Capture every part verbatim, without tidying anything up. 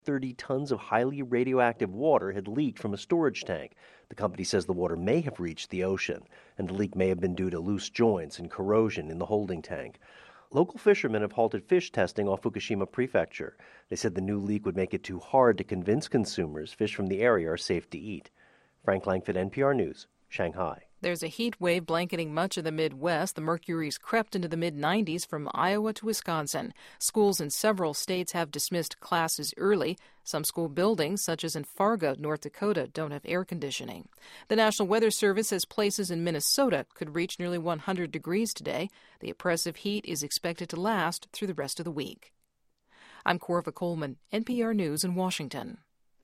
thirty tons of highly radioactive water had leaked from a storage tank. The company says the water may have reached the ocean, and the leak may have been due to loose joints and corrosion in the holding tank. Local fishermen have halted fish testing off Fukushima Prefecture. They said the new leak would make it too hard to convince consumers fish from the area are safe to eat. Frank Langford, N P R News, Shanghai. There's a heat wave blanketing much of the Midwest. The mercury's crept into the mid nineties from Iowa to Wisconsin. Schools in several states have dismissed classes early. Some school buildings, such as in Fargo, North Dakota, don't have air conditioning. The National Weather Service says places in Minnesota could reach nearly one hundred degrees today. The oppressive heat is expected to last through the rest of the week. I'm Corva Coleman, N P R News in Washington.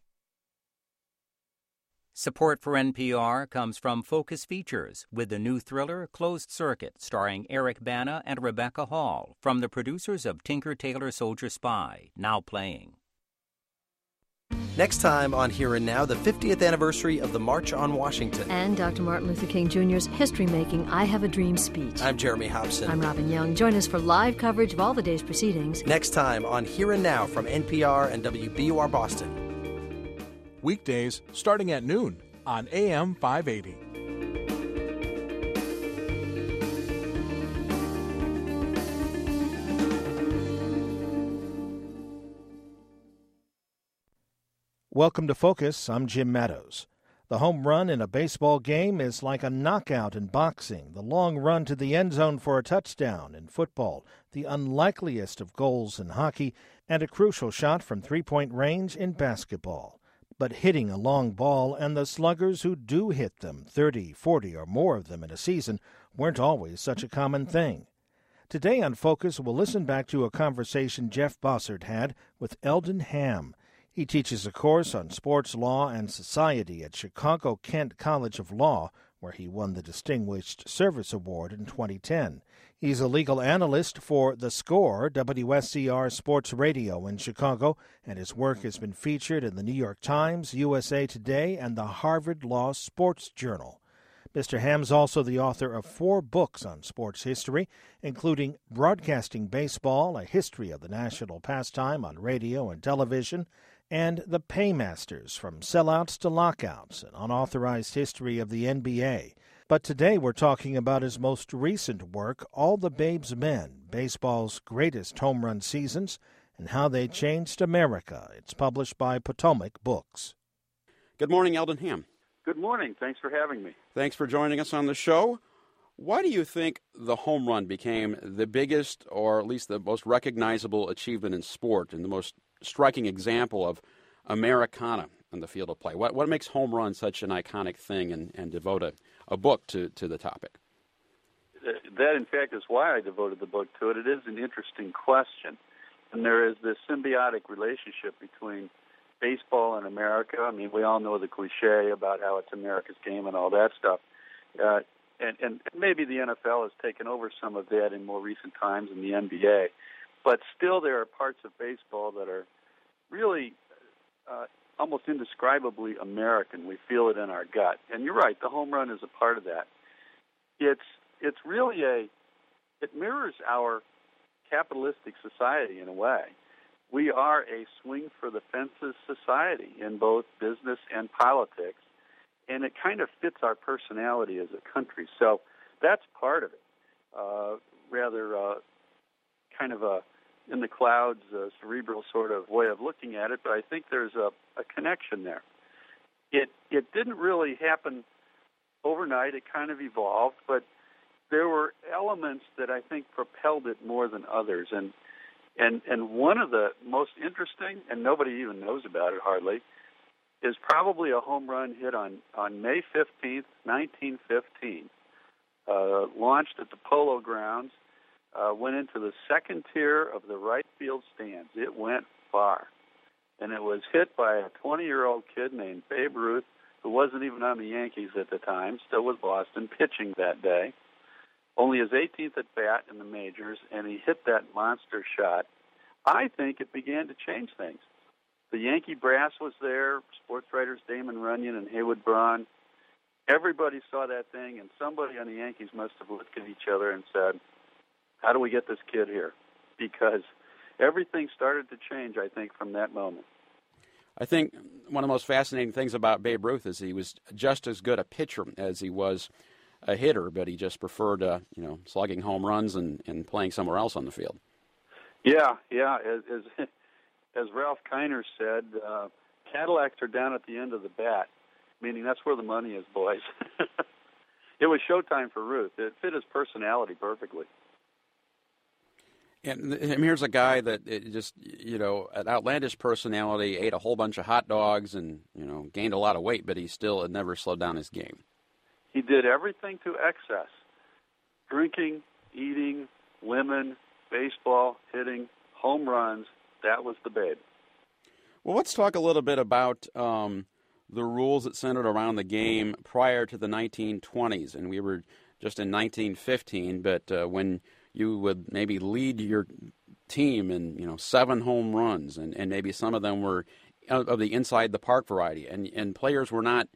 Support for N P R comes from Focus Features with the new thriller Closed Circuit, starring Eric Bana and Rebecca Hall, from the producers of Tinker Tailor Soldier Spy, now playing. Next time on Here and Now, the fiftieth anniversary of the March on Washington. And Doctor Martin Luther King Junior's history-making I Have a Dream speech. I'm Jeremy Hobson. I'm Robin Young. Join us for live coverage of all the day's proceedings. Next time on Here and Now from N P R and W B U R Boston. Weekdays starting at noon on A M five eighty. Welcome to Focus. I'm Jim Meadows. The home run in a baseball game is like a knockout in boxing, the long run to the end zone for a touchdown in football, the unlikeliest of goals in hockey, and a crucial shot from three-point range in basketball. But hitting a long ball and the sluggers who do hit them, thirty, forty, or more of them in a season, weren't always such a common thing. Today on Focus, we'll listen back to a conversation Jeff Bossert had with Eldon Ham. He teaches a course on sports law and society at Chicago-Kent College of Law, where he won the Distinguished Service Award in twenty ten. He's a legal analyst for The Score, W S C R Sports Radio in Chicago, and his work has been featured in the New York Times, U S A Today, and the Harvard Law Sports Journal. Mister Ham's also the author of four books on sports history, including Broadcasting Baseball, A History of the National Pastime on Radio and Television, and The Paymasters, From Sellouts to Lockouts, an unauthorized history of the N B A. But today we're talking about his most recent work, All the Babe's Men, Baseball's Greatest Home Run Seasons, and How They Changed America. It's published by Potomac Books. Good morning, Eldon Ham. Good morning. Thanks for having me. Thanks for joining us on the show. Why do you think the home run became the biggest, or at least the most recognizable achievement in sport and the most striking example of Americana in the field of play? What what makes home run such an iconic thing, and, and devote a, a book to, to the topic? That, in fact, is why I devoted the book to it. It is an interesting question. And there is this symbiotic relationship between baseball and America. I mean, we all know the cliche about how it's America's game and all that stuff. Uh, and, and maybe the N F L has taken over some of that in more recent times in the N B A. But still there are parts of baseball that are really uh, almost indescribably American. We feel it in our gut. And you're right, the home run is a part of that. It's it's really a, it mirrors our capitalistic society in a way. We are a swing-for-the-fences society in both business and politics, and it kind of fits our personality as a country. So that's part of it, uh, rather uh, kind of a in the clouds, uh, cerebral sort of way of looking at it, but I think there's a, a connection there. It it didn't really happen overnight. It kind of evolved, but there were elements that I think propelled it more than others. And and and one of the most interesting, and nobody even knows about it hardly, is probably a home run hit on, on May fifteenth, nineteen fifteen, uh, launched at the Polo Grounds, uh, went into the second tier of the right field stands. It went far. And it was hit by a twenty-year-old kid named Babe Ruth, who wasn't even on the Yankees at the time, still with Boston, pitching that day. Only his eighteenth at bat in the majors, and he hit that monster shot. I think it began to change things. The Yankee brass was there, sports writers Damon Runyon and Haywood Braun. Everybody saw that thing, and somebody on the Yankees must have looked at each other and said, how do we get this kid here? Because everything started to change, I think, from that moment. I think one of the most fascinating things about Babe Ruth is he was just as good a pitcher as he was a hitter, but he just preferred, uh, you know, slugging home runs and, and playing somewhere else on the field. Yeah, yeah. As as, as Ralph Kiner said, uh, Cadillacs are down at the end of the bat, meaning that's where the money is, boys. It was showtime for Ruth. It fit his personality perfectly. And, and here's a guy that it just, you know, an outlandish personality, ate a whole bunch of hot dogs and, you know, gained a lot of weight, but he still had never slowed down his game. He did everything to excess. Drinking, eating, women, baseball, hitting, home runs. That was the Babe. Well, let's talk a little bit about um, the rules that centered around the game prior to the nineteen twenties. And we were just in nineteen fifteen, but uh, when you would maybe lead your team in, you know, seven home runs, and, and maybe some of them were of the inside the park variety, and, and players were not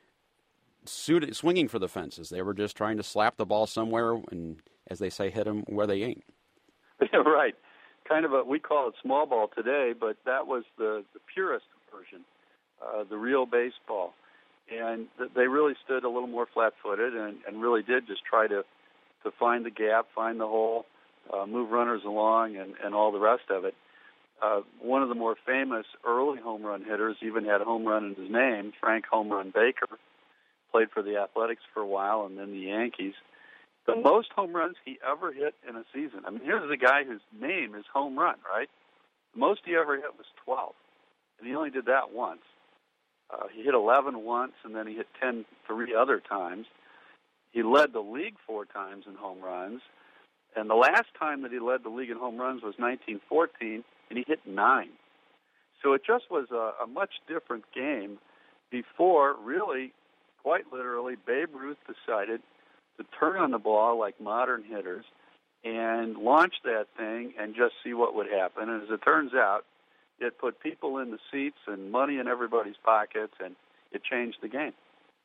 suited, swinging for the fences. They were just trying to slap the ball somewhere and, as they say, hit them where they ain't. Yeah, right. Kind of a, we call it small ball today, but that was the, the purest version, uh, the real baseball. And th- they really stood a little more flat-footed and, and really did just try to, to find the gap, find the hole, uh, move runners along, and, and all the rest of it. Uh, one of the more famous early home run hitters even had a home run in his name, Frank Home Run Baker. Played for the Athletics for a while and then the Yankees. The most home runs he ever hit in a season. I mean, here's a guy whose name is home run, right? The most he ever hit was twelve, and he only did that once. Uh, he hit eleven once, and then he hit ten three other times. He led the league four times in home runs, and the last time that he led the league in home runs was nineteen fourteen, and he hit nine. So it just was a, a much different game before, really, quite literally, Babe Ruth decided to turn on the ball like modern hitters and launch that thing and just see what would happen. And as it turns out, it put people in the seats and money in everybody's pockets, and it changed the game.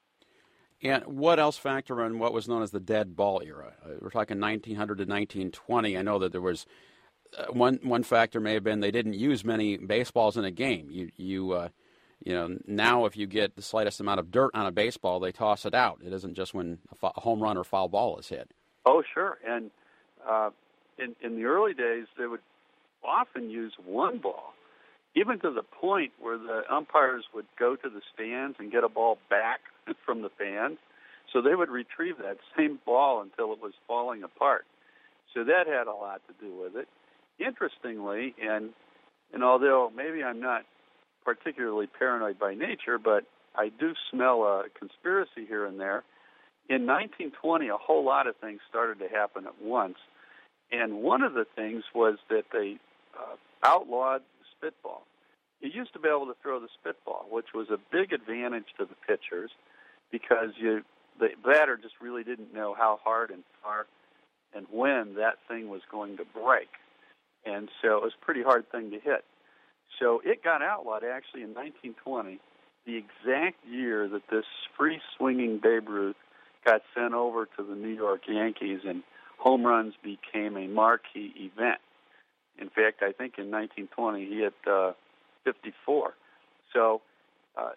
And what else factor in what was known as the dead ball era? Uh, we're talking nineteen hundred to nineteen twenty. I know that there was uh, one one factor may have been they didn't use many baseballs in a game. You you uh, you know now if you get the slightest amount of dirt on a baseball, they toss it out. It isn't just when a, fo- a home run or foul ball is hit. Oh sure, and uh, in in the early days they would often use one ball, even to the point where the umpires would go to the stands and get a ball back from the fans. So they would retrieve that same ball until it was falling apart. So that had a lot to do with it. Interestingly, and and although maybe I'm not particularly paranoid by nature, but I do smell a conspiracy here and there. In nineteen twenty, a whole lot of things started to happen at once. And one of the things was that they uh, outlawed the spitball. You used to be able to throw the spitball, which was a big advantage to the pitchers because you the batter just really didn't know how hard and far and when that thing was going to break. And so it was a pretty hard thing to hit. So it got outlawed actually in nineteen twenty, the exact year that this free-swinging Babe Ruth got sent over to the New York Yankees, and home runs became a marquee event. In fact, I think in nineteen twenty he hit uh, fifty-four. So uh,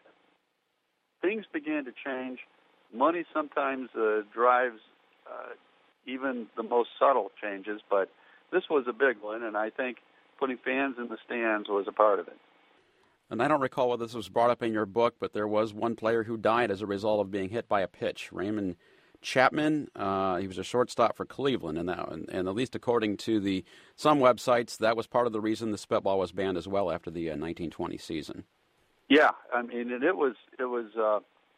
things began to change. Money sometimes uh, drives uh, even the most subtle changes, but this was a big one, and I think putting fans in the stands was a part of it. And I don't recall whether this was brought up in your book, but there was one player who died as a result of being hit by a pitch. Raymond Chapman, uh, he was a shortstop for Cleveland, and, that, and, and at least according to the some websites, that was part of the reason the spitball was banned as well after the uh, nineteen twenty season. Yeah, I mean, and it was it was uh,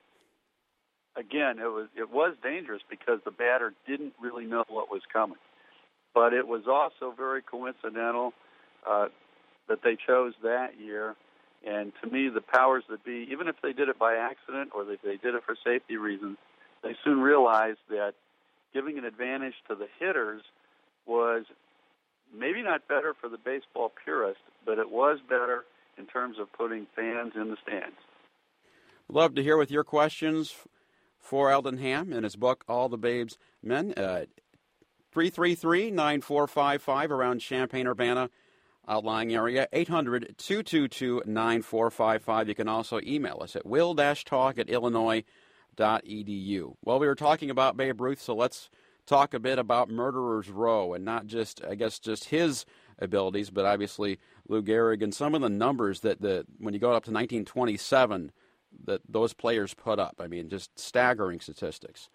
again it was it was dangerous because the batter didn't really know what was coming, but it was also very coincidental uh, that they chose that year. And to me, the powers that be, even if they did it by accident or if they did it for safety reasons, they soon realized that giving an advantage to the hitters was maybe not better for the baseball purist, but it was better in terms of putting fans in the stands. Love to hear with your questions for Eldon Hamm in his book, All the Babe's Men. Uh, three three three, nine four five five around Champaign-Urbana outlying area, eight hundred, two two two, nine four five five. You can also email us at will-talk at illinois dot edu. Well, we were talking about Babe Ruth, so let's talk a bit about Murderer's Row, and not just, I guess, just his abilities, but obviously Lou Gehrig and some of the numbers that, the when you go up to nineteen twenty-seven, that those players put up. I mean, just staggering statistics.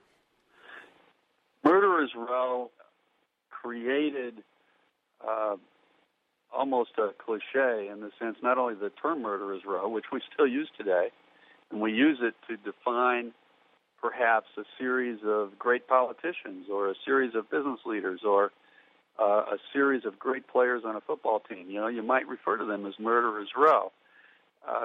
Murderer's Row created uh, almost a cliche in the sense, not only the term Murderer's Row, which we still use today, and we use it to define perhaps a series of great politicians or a series of business leaders or uh, a series of great players on a football team. You know, you might refer to them as Murderer's Row. Uh,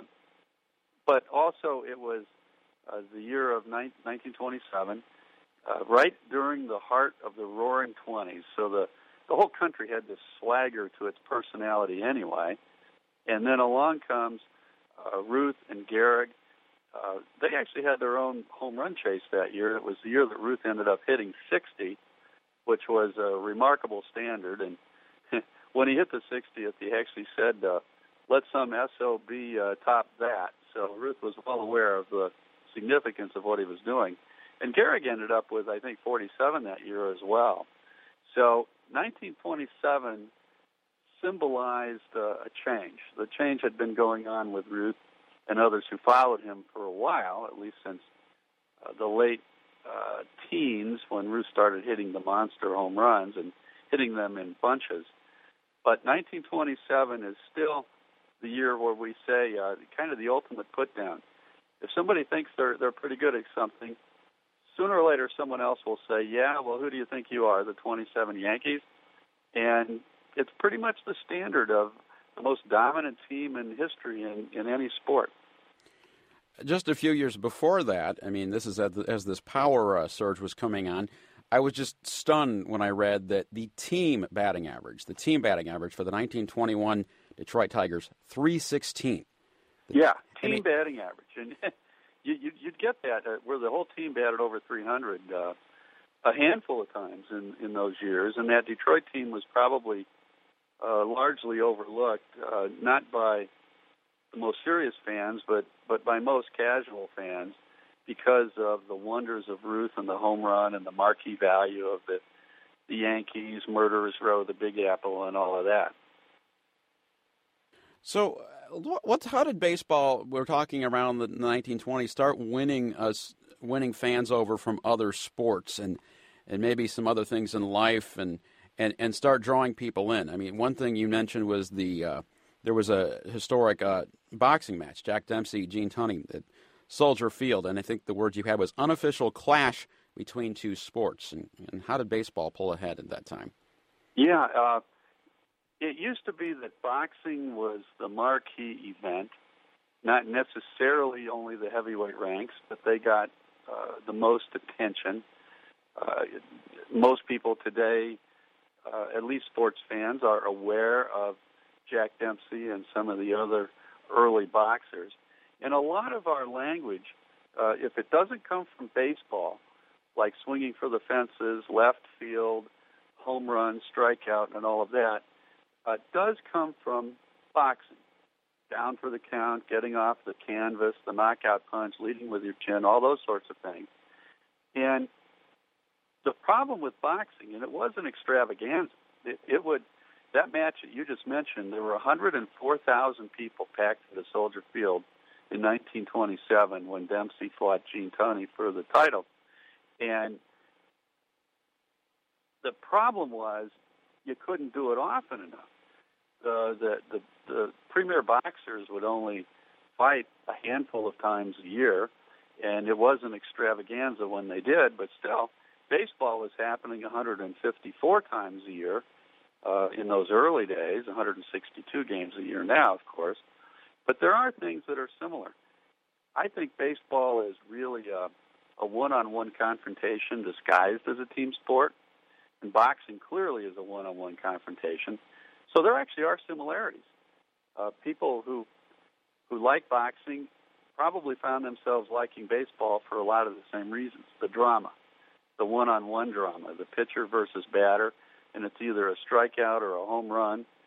but also it was uh, the year of nineteen twenty-seven, uh, right during the heart of the Roaring Twenties. So the, the whole country had this swagger to its personality anyway. And then along comes uh, Ruth and Gehrig. Uh, they actually had their own home run chase that year. It was the year that Ruth ended up hitting sixty, which was a remarkable standard. And when he hit the sixtieth, he actually said, uh, let some S O B uh, top that. So Ruth was well aware of the significance of what he was doing. And Gehrig ended up with, I think, forty-seven that year as well. So nineteen twenty-seven symbolized uh, a change. The change had been going on with Ruth and others who followed him for a while, at least since uh, the late uh, teens, when Ruth started hitting the monster home runs and hitting them in bunches. But nineteen twenty-seven is still the year where we say uh, kind of the ultimate put-down. If somebody thinks they're they're pretty good at something, sooner or later someone else will say, yeah, well, who do you think you are, the twenty-seven Yankees? And it's pretty much the standard of the most dominant team in history in, in any sport. Just a few years before that, I mean, this is as, as this power uh, surge was coming on, I was just stunned when I read that the team batting average, the team batting average for the nineteen twenty-one Detroit Tigers, three sixteen. Yeah, team I mean, batting average. And you, you, you'd get that uh, where the whole team batted over three hundred uh, a handful of times in, in those years. And that Detroit team was probably uh, largely overlooked, uh, not by the most serious fans, but, but by most casual fans, because of the wonders of Ruth and the home run and the marquee value of the, the Yankees, Murderer's Row, the Big Apple, and all of that. So, what? How did baseball? We're talking around the nineteen twenties. Start winning us, winning fans over from other sports and and maybe some other things in life, and and, and start drawing people in. I mean, one thing you mentioned was the uh, there was a historic uh, boxing match, Jack Dempsey, Gene Tunney, at Soldier Field, and I think the word you had was unofficial clash between two sports. And, and how did baseball pull ahead at that time? Yeah. Uh... It used to be that boxing was the marquee event, not necessarily only the heavyweight ranks, but they got uh, the most attention. Uh, most people today, uh, at least sports fans, are aware of Jack Dempsey and some of the other early boxers. And a lot of our language, uh, if it doesn't come from baseball, like swinging for the fences, left field, home run, strikeout, and all of that, Uh, does come from boxing. Down for the count, getting off the canvas, the knockout punch, leading with your chin, all those sorts of things. And the problem with boxing, and it was an extravaganza, it, it would, that match that you just mentioned, there were one hundred four thousand people packed into Soldier Field in nineteen twenty-seven when Dempsey fought Gene Tunney for the title. And the problem was you couldn't do it often enough. Uh, the, the the premier boxers would only fight a handful of times a year, and it was an extravaganza when they did, but still, baseball was happening one hundred fifty-four times a year uh, in those early days, one hundred sixty-two games a year now, of course. But there are things that are similar. I think baseball is really a, a one-on-one confrontation disguised as a team sport, and boxing clearly is a one-on-one confrontation. So there actually are similarities. Uh, people who who like boxing probably found themselves liking baseball for a lot of the same reasons. The drama, the one-on-one drama, the pitcher versus batter, and it's either a strikeout or a home run.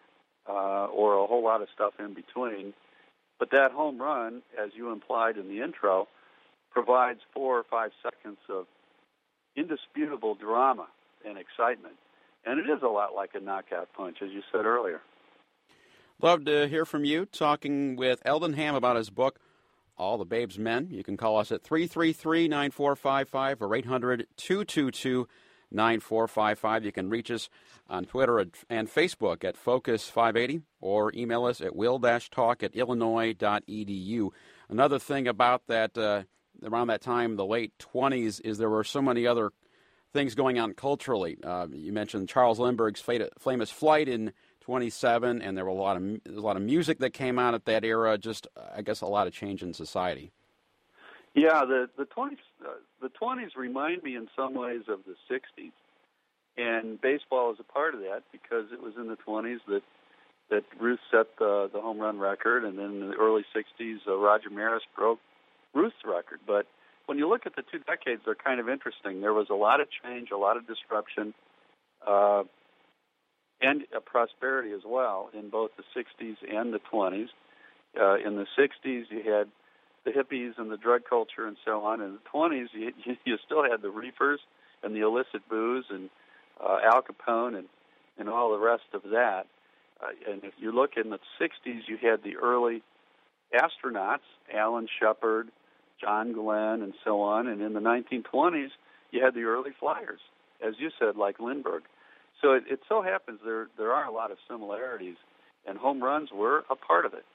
uh, or a whole lot of stuff in between. But that home run, as you implied in the intro, provides four or five seconds of indisputable drama and excitement. And it is a lot like a knockout punch, as you said earlier. Love to hear from you, talking with Eldon Hamm about his book, All the Babe's Men. You can call us at three three three, nine four five five or eight hundred, two two two, nine four five five. You can reach us on Twitter and Facebook at Focus five eighty or email us at will-talk at illinois dot e d u. Another thing about that, uh, around that time, the late twenties, is there were so many other things going on culturally. Uh, you mentioned Charles Lindbergh's famous flight in twenty-seven, and there were a lot of there was a lot of music that came out at that era. Just, I guess, a lot of change in society. Yeah, the the twenties uh, the twenties remind me in some ways of the sixties, and baseball is a part of that because it was in the twenties that that Ruth set the the home run record, and then in the early sixties, uh, Roger Maris broke Ruth's record. But when you look at the two decades, they're kind of interesting. There was a lot of change, a lot of disruption, uh, and a prosperity as well in both the sixties and the twenties. Uh, in the sixties, you had the hippies and the drug culture and so on. In the twenties, you, you still had the reefers and the illicit booze and uh, Al Capone and, and all the rest of that. Uh, and if you look in the sixties, you had the early astronauts, Alan Shepard, John Glenn, and so on. And in the nineteen twenties, you had the early flyers, as you said, like Lindbergh. So it, it so happens there there are a lot of similarities, and home runs were a part of it.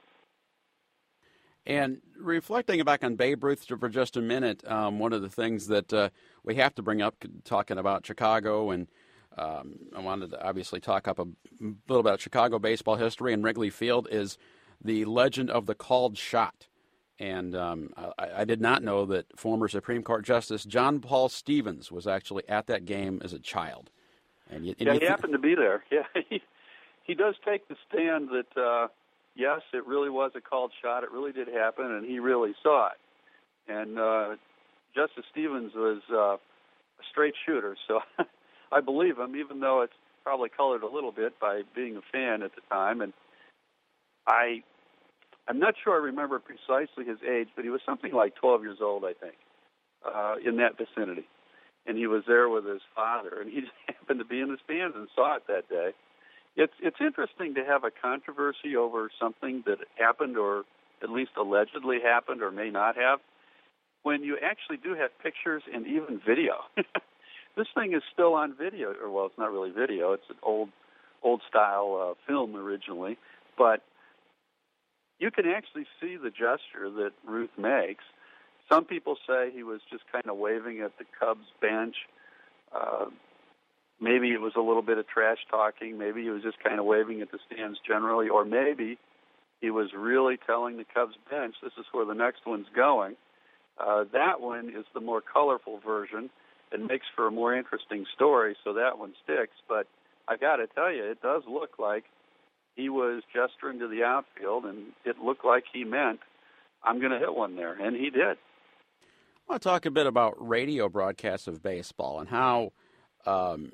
And reflecting back on Babe Ruth for just a minute, um, one of the things that uh, we have to bring up, talking about Chicago, and um, I wanted to obviously talk up a little about Chicago baseball history and Wrigley Field, is the legend of the called shot. And um, I, I did not know that former Supreme Court Justice John Paul Stevens was actually at that game as a child. And you, and yeah, you he th- happened to be there. Yeah, he, he does take the stand that, uh, yes, it really was a called shot. It really did happen, and he really saw it. And uh, Justice Stevens was uh, a straight shooter, so I believe him, even though it's probably colored a little bit by being a fan at the time. And I... I'm not sure I remember precisely his age, but he was something like twelve years old, I think, uh, in that vicinity. And he was there with his father, and he just happened to be in the stands and saw it that day. It's it's interesting to have a controversy over something that happened or at least allegedly happened or may not have, when you actually do have pictures and even video. This thing is still on video, or well, it's not really video. It's an old, old-style uh, film originally, but you can actually see the gesture that Ruth makes. Some people say he was just kind of waving at the Cubs bench. Uh, maybe it was a little bit of trash talking. Maybe he was just kind of waving at the stands generally. Or maybe he was really telling the Cubs bench, this is where the next one's going. Uh, that one is the more colorful version. It makes for a more interesting story, so that one sticks. But I got to tell you, it does look like he was gesturing to the outfield, and it looked like he meant, I'm going to hit one there, and he did. I want to talk a bit about radio broadcasts of baseball and how um,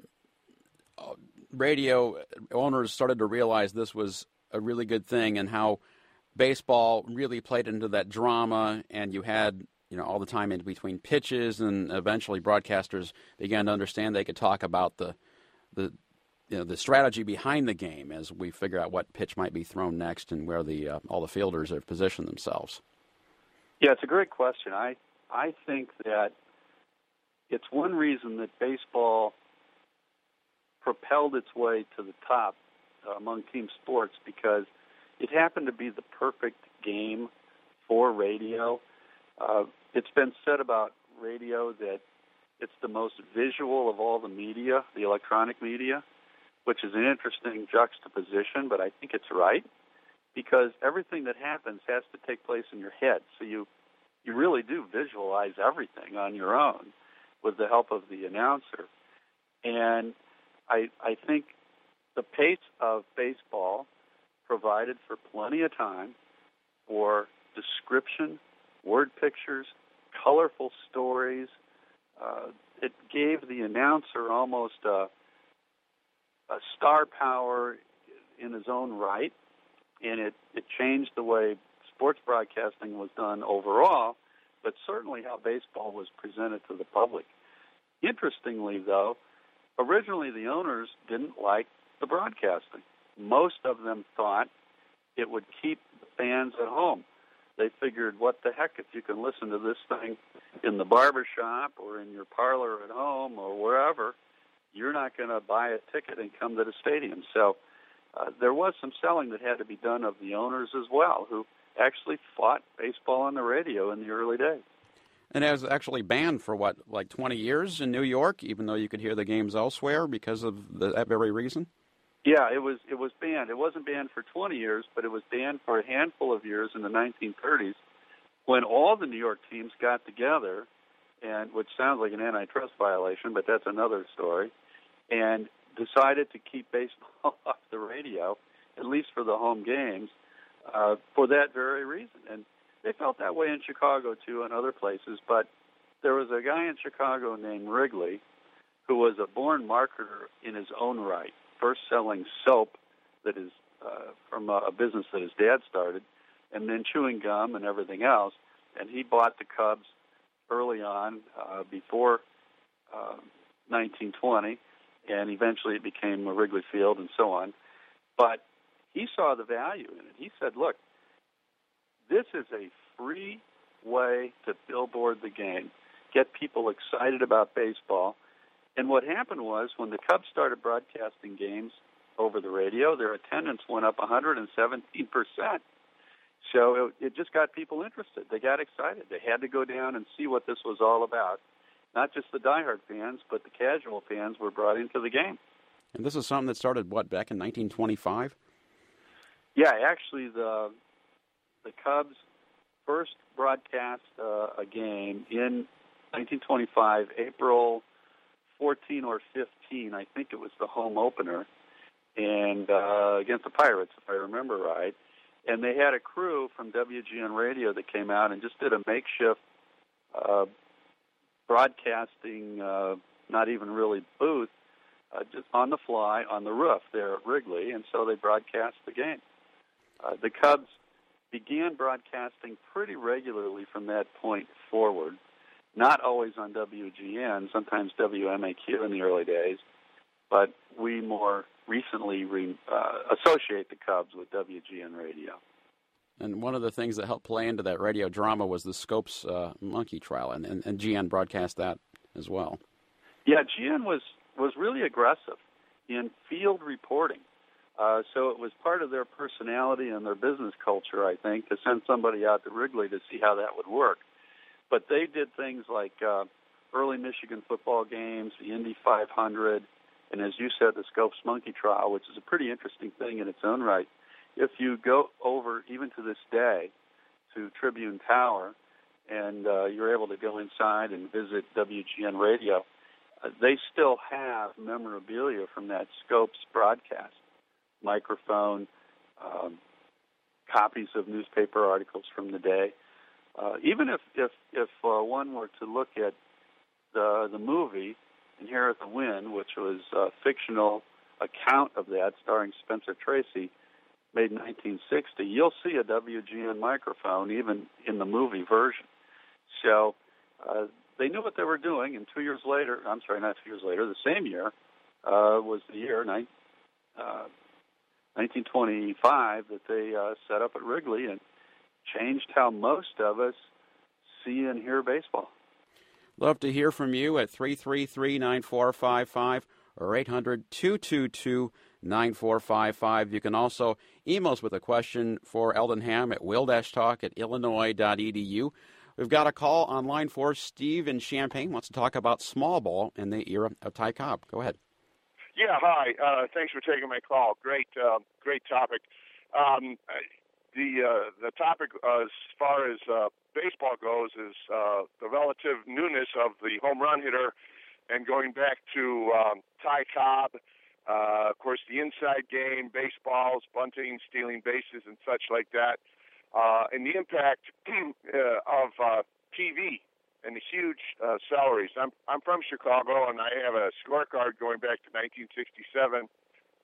radio owners started to realize this was a really good thing, and how baseball really played into that drama, and you had, you know, all the time in between pitches, and eventually broadcasters began to understand they could talk about the the you know, the strategy behind the game as we figure out what pitch might be thrown next and where the uh, all the fielders have positioned themselves. Yeah, it's a great question. I I think that it's one reason that baseball propelled its way to the top uh, among team sports, because it happened to be the perfect game for radio. Uh, it's been said about radio that it's the most visual of all the media, the electronic media, which is an interesting juxtaposition, but I think it's right, because everything that happens has to take place in your head. So you you really do visualize everything on your own with the help of the announcer. And I I think the pace of baseball provided for plenty of time for description, word pictures, colorful stories. Uh, it gave the announcer almost a a star power in his own right, and it, it changed the way sports broadcasting was done overall, but certainly how baseball was presented to the public. Interestingly, though, originally the owners didn't like the broadcasting. Most of them thought it would keep the fans at home. They figured, what the heck, if you can listen to this thing in the barber shop or in your parlor at home or wherever, you're not going to buy a ticket and come to the stadium. So uh, there was some selling that had to be done of the owners as well, who actually fought baseball on the radio in the early days. And it was actually banned for, what, like twenty years in New York, even though you could hear the games elsewhere because of the, that very reason? Yeah, it was it was banned. It wasn't banned for twenty years, but it was banned for a handful of years in the nineteen thirties when all the New York teams got together, and which sounds like an antitrust violation, but that's another story, and decided to keep baseball off the radio, at least for the home games, uh, for that very reason. And they felt that way in Chicago, too, and other places, but there was a guy in Chicago named Wrigley who was a born marketer in his own right, first selling soap that is uh, from a, a business that his dad started, and then chewing gum and everything else. And he bought the Cubs early on, uh, before uh, nineteen twenty, and eventually it became Wrigley Field and so on. But he saw the value in it. He said, look, this is a free way to billboard the game, get people excited about baseball. And what happened was when the Cubs started broadcasting games over the radio, their attendance went up one hundred seventeen percent. So it, it just got people interested. They got excited. They had to go down and see what this was all about. Not just the diehard fans, but the casual fans were brought into the game. And this is something that started, what, back in nineteen twenty-five? Yeah, actually the the Cubs first broadcast uh, a game in nineteen twenty-five, April fourteen or fifteen. I think it was the home opener, and uh, against the Pirates, if I remember right. And they had a crew from W G N Radio that came out and just did a makeshift uh, broadcasting, uh, not even really booth, uh, just on the fly on the roof there at Wrigley, and so they broadcast the game. Uh, the Cubs began broadcasting pretty regularly from that point forward, not always on W G N, sometimes W M A Q in the early days, but we more recently re, uh, associate the Cubs with W G N Radio. And one of the things that helped play into that radio drama was the Scopes uh, monkey trial, and, and, and G N broadcast that as well. Yeah, G N was, was really aggressive in field reporting. Uh, so it was part of their personality and their business culture, I think, to send somebody out to Wrigley to see how that would work. But they did things like uh, early Michigan football games, the Indy five hundred, and as you said, the Scopes monkey trial, which is a pretty interesting thing in its own right. If you go over, even to this day, to Tribune Tower, and uh, you're able to go inside and visit W G N Radio, uh, they still have memorabilia from that Scopes broadcast. Microphone, um, copies of newspaper articles from the day. Uh, even if if, if uh, one were to look at the the movie Inherit the Wind, which was a fictional account of that, starring Spencer Tracy, made in nineteen sixty, you'll see a W G N microphone even in the movie version. So uh, they knew what they were doing, and two years later, I'm sorry, not two years later, the same year uh, was the year, nine, uh, nineteen twenty-five, that they uh, set up at Wrigley and changed how most of us see and hear baseball. Love to hear from you at three three three, nine four five five or eight hundred, two two two, nine four five five. You can also email us with a question for Eldon Ham at will-talk at illinois dot e d u. We've got a call on line four. Steve in Champaign wants to talk about small ball in the era of Ty Cobb. Go ahead. Yeah, hi. Uh, thanks for taking my call. Great, uh, great topic. Um, the uh, the topic uh, as far as uh, baseball goes is uh, the relative newness of the home run hitter, and going back to um, Ty Cobb, uh, of course, the inside game, baseballs, bunting, stealing bases, and such like that, uh, and the impact uh, of uh, T V and the huge uh, salaries. I'm I'm from Chicago, and I have a scorecard going back to nineteen sixty-seven,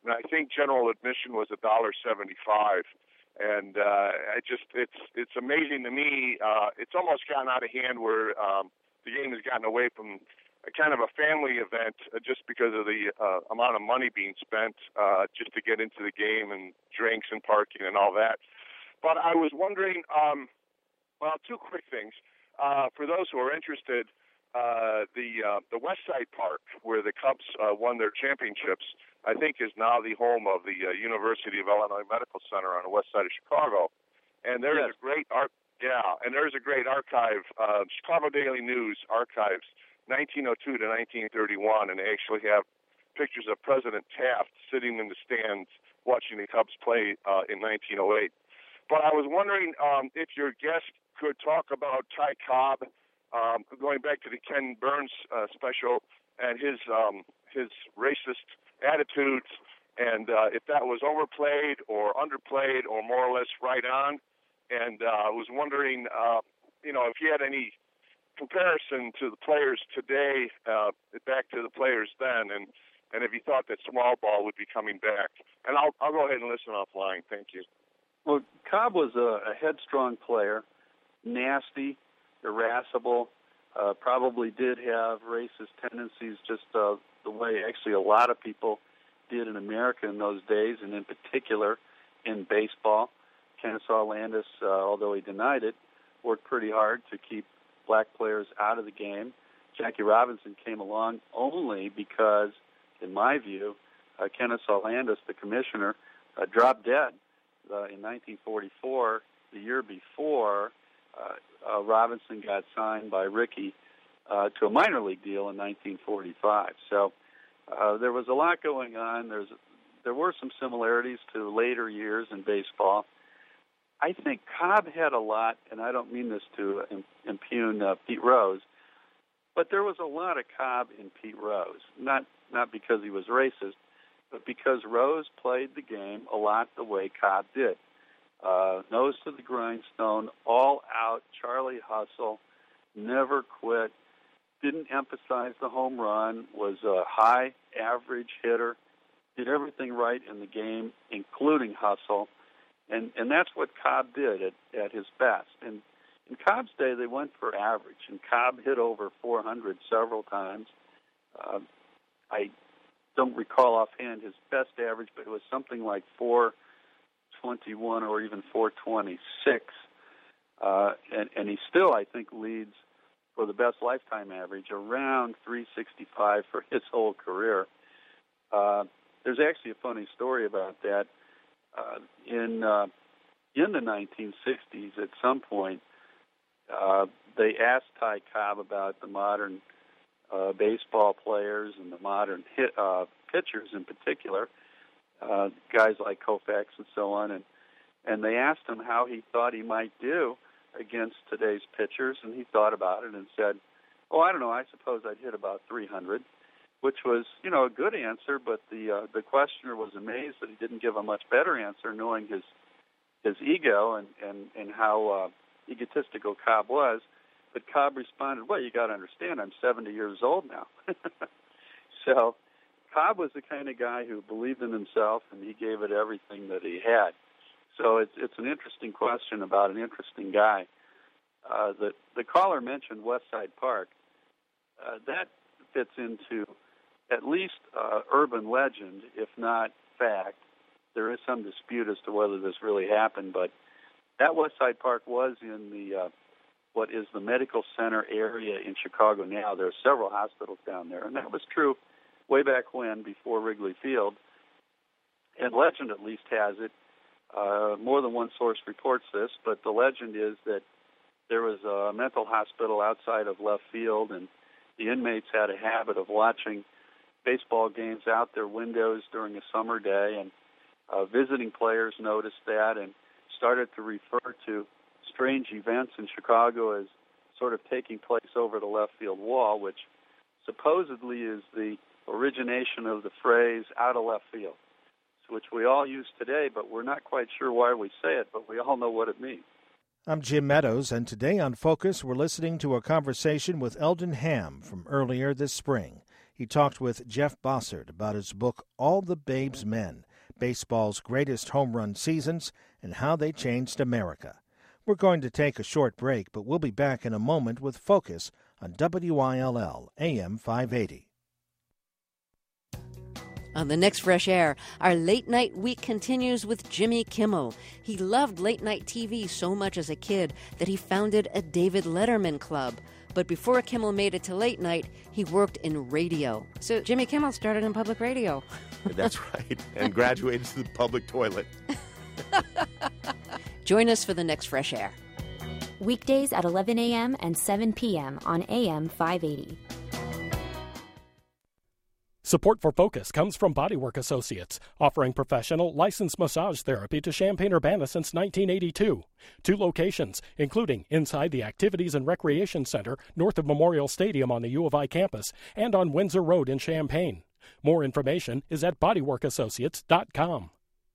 and I think general admission was a dollar seventy-five. And uh, I just it's it's amazing to me. Uh, it's almost gotten out of hand where um, the game has gotten away from a kind of a family event uh, just because of the uh, amount of money being spent uh, just to get into the game and drinks and parking and all that. But I was wondering, um, well, two quick things. Uh, for those who are interested, uh, the uh, the West Side Park, where the Cubs uh, won their championships, I think is now the home of the uh, University of Illinois Medical Center on the west side of Chicago. And there yes. is a great art, yeah, and there's a great archive, uh, Chicago Daily News archives, nineteen oh two to nineteen thirty-one, and they actually have pictures of President Taft sitting in the stands watching the Cubs play uh, in nineteen oh eight. But I was wondering um, if your guest could talk about Ty Cobb, um, going back to the Ken Burns uh, special, and his um, his racist attitudes, and uh, if that was overplayed or underplayed or more or less right on. And uh, I was wondering, uh, you know, if you had any comparison to the players today, uh, back to the players then, and, and if you thought that small ball would be coming back. And I'll I'll go ahead and listen offline. Thank you. Well, Cobb was a, a headstrong player, nasty, irascible, uh, probably did have racist tendencies, just uh, the way actually a lot of people did in America in those days, and in particular in baseball. Kennesaw Landis, uh, although he denied it, worked pretty hard to keep black players out of the game. Jackie Robinson came along only because, in my view, uh, Kennesaw Landis, the commissioner, uh, dropped dead uh, in nineteen forty-four, the year before uh, uh, Robinson got signed by Rickey uh, to a minor league deal in nineteen forty-five. So uh, there was a lot going on. There's there were some similarities to later years in baseball. I think Cobb had a lot, and I don't mean this to impugn uh, Pete Rose, but there was a lot of Cobb in Pete Rose. Not not because he was racist, but because Rose played the game a lot the way Cobb did. Uh, nose to the grindstone, all out, Charlie hustle, never quit, didn't emphasize the home run, was a high average hitter, did everything right in the game, including hustle. And and that's what Cobb did at, at his best. And in Cobb's day, they went for average, and Cobb hit over four hundred several times. Uh, I don't recall offhand his best average, but it was something like four twenty-one or even four twenty-six. Uh, and, and he still, I think, leads for the best lifetime average around three sixty-five for his whole career. Uh, there's actually a funny story about that. Uh, in uh, in the nineteen sixties, at some point, uh, they asked Ty Cobb about the modern uh, baseball players and the modern hit, uh, pitchers in particular, uh, guys like Koufax and so on, and and they asked him how he thought he might do against today's pitchers, and he thought about it and said, "Oh, I don't know. I suppose I'd hit about three hundred." Which was, you know, a good answer, but the uh, the questioner was amazed that he didn't give a much better answer, knowing his his ego and, and, and how uh, egotistical Cobb was. But Cobb responded, well, you got to understand, I'm seventy years old now. So Cobb was the kind of guy who believed in himself, and he gave it everything that he had. So it's it's an interesting question about an interesting guy. Uh, the, the caller mentioned West Side Park. Uh, that fits into at least uh, urban legend, if not fact. There is some dispute as to whether this really happened, but that West Side Park was in the uh, what is the medical center area in Chicago now. There are several hospitals down there, and that was true way back when, before Wrigley Field. And legend at least has it. Uh, more than one source reports this, but the legend is that there was a mental hospital outside of left field, and the inmates had a habit of watching baseball games out their windows during a summer day, and uh, visiting players noticed that and started to refer to strange events in Chicago as sort of taking place over the left field wall, which supposedly is the origination of the phrase out of left field, which we all use today, but we're not quite sure why we say it, but we all know what it means. I'm Jim Meadows, and today on Focus, we're listening to a conversation with Eldon Hamm from earlier this spring. He talked with Jeff Bossert about his book, All the Babe's Men, Baseball's Greatest Home Run Seasons and How They Changed America. We're going to take a short break, but we'll be back in a moment with Focus on W I L L A M five eighty. On the next Fresh Air, our late night week continues with Jimmy Kimmel. He loved late night T V so much as a kid that he founded a David Letterman Club. But before Kimmel made it to late night, he worked in radio. So Jimmy Kimmel started in public radio. That's right, and graduated to the public toilet. Join us for the next Fresh Air. Weekdays at eleven a.m. and seven p.m. on A M five eighty. Support for Focus comes from Bodywork Associates, offering professional, licensed massage therapy to Champaign-Urbana since nineteen eighty-two. Two locations, including inside the Activities and Recreation Center north of Memorial Stadium on the U of I campus and on Windsor Road in Champaign. More information is at bodywork associates dot com.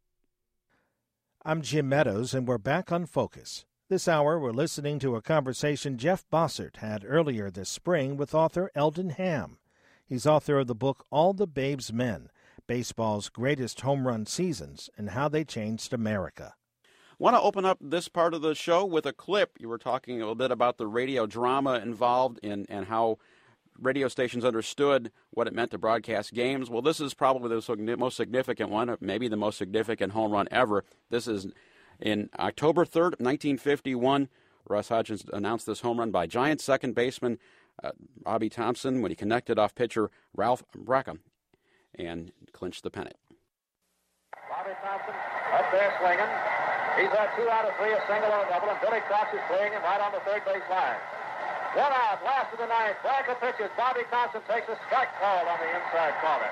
I'm Jim Meadows, and we're back on Focus. This hour, we're listening to a conversation Jeff Bossert had earlier this spring with author Eldon Ham. He's author of the book All the Babe's Men, Baseball's Greatest Home Run Seasons and How They Changed America. I want to open up this part of the show with a clip. You were talking a little bit about the radio drama involved in, and how radio stations understood what it meant to broadcast games. Well, this is probably the most significant one, maybe the most significant home run ever. This is in October third, nineteen fifty-one. Russ Hodgins announced this home run by Giants second baseman Uh, Bobby Thompson when he connected off pitcher Ralph Bracca and clinched the pennant. Bobby Thompson up there swinging. He's had two out of three, a single and a double, and Billy Cox is playing him right on the third base line. One out, last of the ninth. Bracca pitches. Bobby Thompson takes a strike call on the inside corner.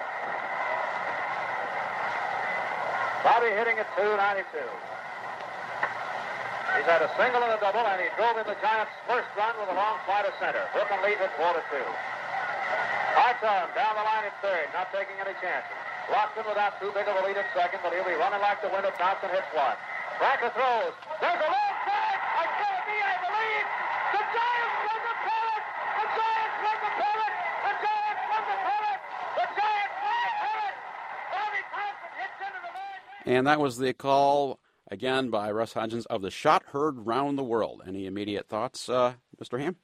Bobby hitting at two ninety-two. He's had a single and a double, and he drove in the Giants' first run with a long fly to center. Brooklyn leads at four to two. Hartson down the line at third, not taking any chances. Locked in without too big of a lead at second, but he'll be running like the wind if Thompson hits one. Bracca throws. There's a long drive. I can't be, I believe. The Giants won the pennant. The Giants won the pennant. The Giants won the pennant. The Giants won the pennant. Bobby Thompson hits into the line. And that was the call, again, by Russ Hodgins, of the shot heard round the world. Any immediate thoughts, uh, Mister Ham?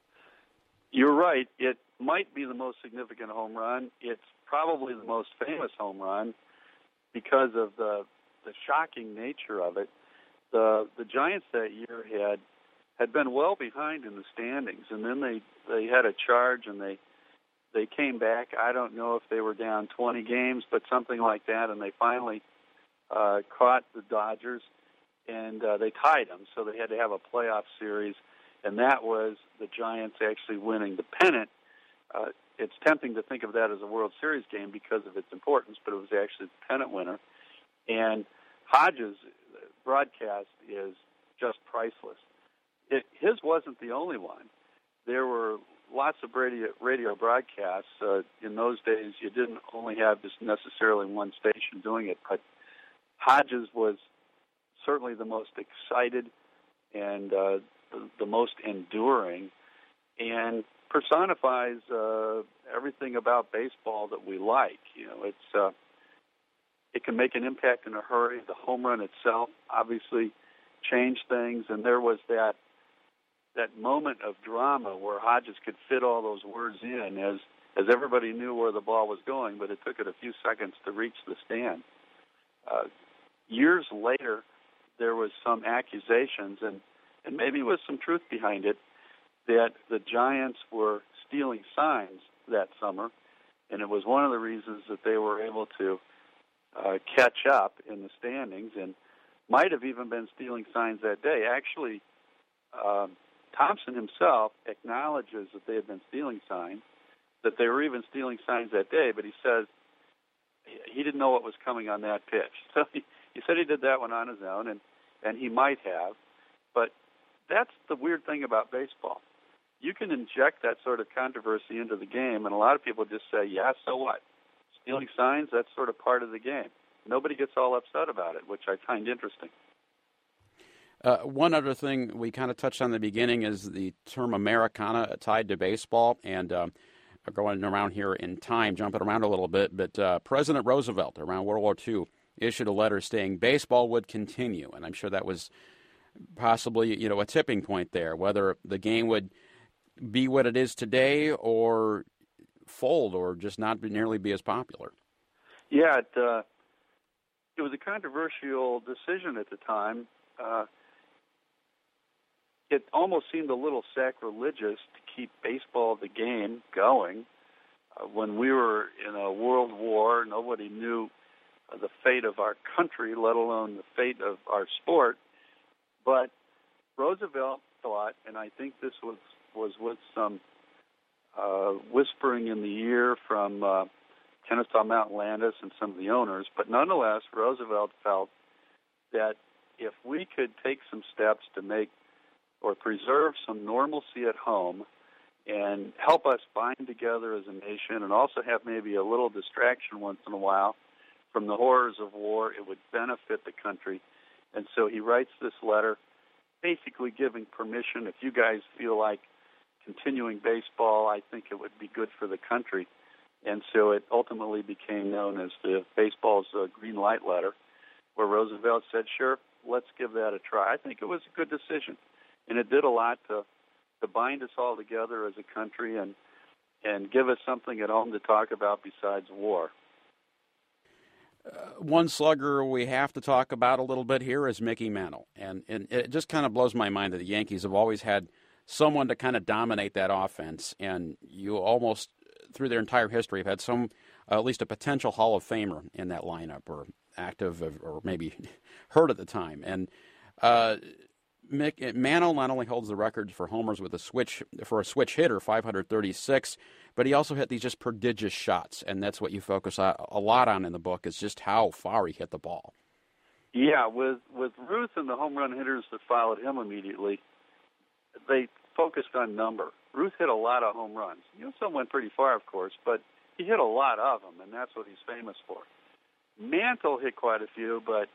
You're right. It might be the most significant home run. It's probably the most famous home run because of the the shocking nature of it. The the Giants that year had had been well behind in the standings, and then they, they had a charge, and they they came back. I don't know if they were down twenty games, but something like that, and they finally Uh, caught the Dodgers, and uh, they tied them, so they had to have a playoff series, and that was the Giants actually winning the pennant. Uh, it's tempting to think of that as a World Series game because of its importance, but it was actually the pennant winner. And Hodges' broadcast is just priceless. It, his wasn't the only one. There were lots of radio, radio broadcasts. Uh, in those days, you didn't only have just necessarily one station doing it, but Hodges was certainly the most excited and uh, the, the most enduring, and personifies uh, everything about baseball that we like. You know, it's uh, it can make an impact in a hurry. The home run itself obviously changed things, and there was that that moment of drama where Hodges could fit all those words in as as everybody knew where the ball was going, but it took it a few seconds to reach the stand. Uh, Years later, there was some accusations, and, and maybe with some truth behind it, that the Giants were stealing signs that summer, and it was one of the reasons that they were able to uh, catch up in the standings, and might have even been stealing signs that day. Actually, um, Thompson himself acknowledges that they had been stealing signs, that they were even stealing signs that day, but he says he didn't know what was coming on that pitch. So he, he said he did that one on his own, and, and he might have. But that's the weird thing about baseball. You can inject that sort of controversy into the game, and a lot of people just say, yeah, so what? Stealing signs, that's sort of part of the game. Nobody gets all upset about it, which I find interesting. Uh, one other thing we kind of touched on in the beginning is the term Americana tied to baseball, and um, going around here in time, jumping around a little bit, but uh, President Roosevelt, around World War Two, issued a letter stating baseball would continue, and I'm sure that was possibly, you know, a tipping point there, whether the game would be what it is today or fold or just not be, nearly be as popular. Yeah, it, uh, it was a controversial decision at the time. Uh, it almost seemed a little sacrilegious to keep baseball, the game, going. Uh, when we were in a world war, nobody knew uh, the fate of our country, let alone the fate of our sport. But Roosevelt thought, and I think this was, was with some uh, whispering in the ear from uh, Kennesaw Mountain Landis and some of the owners, but nonetheless, Roosevelt felt that if we could take some steps to make or preserve some normalcy at home and help us bind together as a nation and also have maybe a little distraction once in a while from the horrors of war, it would benefit the country. And so he writes this letter basically giving permission. If you guys feel like continuing baseball, I think it would be good for the country. And so it ultimately became known as the baseball's uh, green light letter, where Roosevelt said, sure, let's give that a try. I think it was a good decision, and it did a lot to, to bind us all together as a country and, and give us something at home to talk about besides war. Uh, one slugger we have to talk about a little bit here is Mickey Mantle, and, and it just kind of blows my mind that the Yankees have always had someone to kind of dominate that offense, and you almost, through their entire history, have had some, uh, at least a potential Hall of Famer in that lineup, or active, or maybe hurt at the time. And uh, Mick, Mantle not only holds the record for homers with a switch for a switch hitter, five hundred thirty-six, but he also hit these just prodigious shots, and that's what you focus a, a lot on in the book, is just how far he hit the ball. Yeah, with with Ruth and the home run hitters that followed him immediately, they focused on number. Ruth hit a lot of home runs. You know, some went pretty far, of course, but he hit a lot of them, and that's what he's famous for. Mantle hit quite a few, but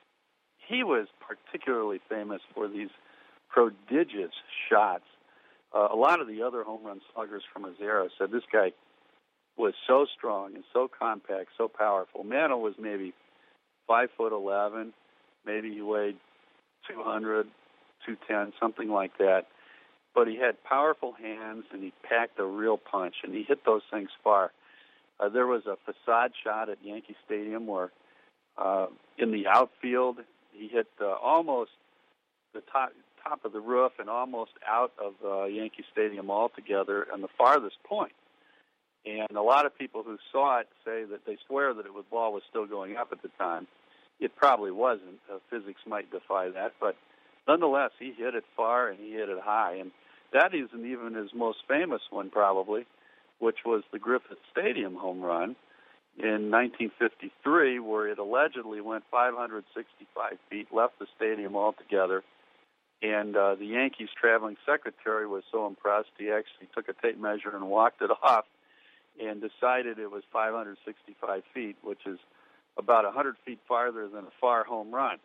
he was particularly famous for these prodigious shots. Uh, a lot of the other home run sluggers from his era said this guy was so strong and so compact, so powerful. Mantle was maybe five foot eleven, maybe he weighed two hundred, two ten, something like that. But he had powerful hands, and he packed a real punch, and he hit those things far. Uh, there was a facade shot at Yankee Stadium where, uh, in the outfield, he hit uh, almost the top top of the roof and almost out of uh, Yankee Stadium altogether on the farthest point. And a lot of people who saw it say that they swear that it was ball was still going up at the time. It probably wasn't. Uh, physics might defy that, but nonetheless, he hit it far and he hit it high. And that isn't even his most famous one, probably, which was the Griffith Stadium home run in nineteen fifty-three, where it allegedly went five hundred sixty-five feet, left the stadium altogether. And uh, the Yankees' traveling secretary was so impressed, he actually took a tape measure and walked it off and decided it was five hundred sixty-five feet, which is about one hundred feet farther than a far home run.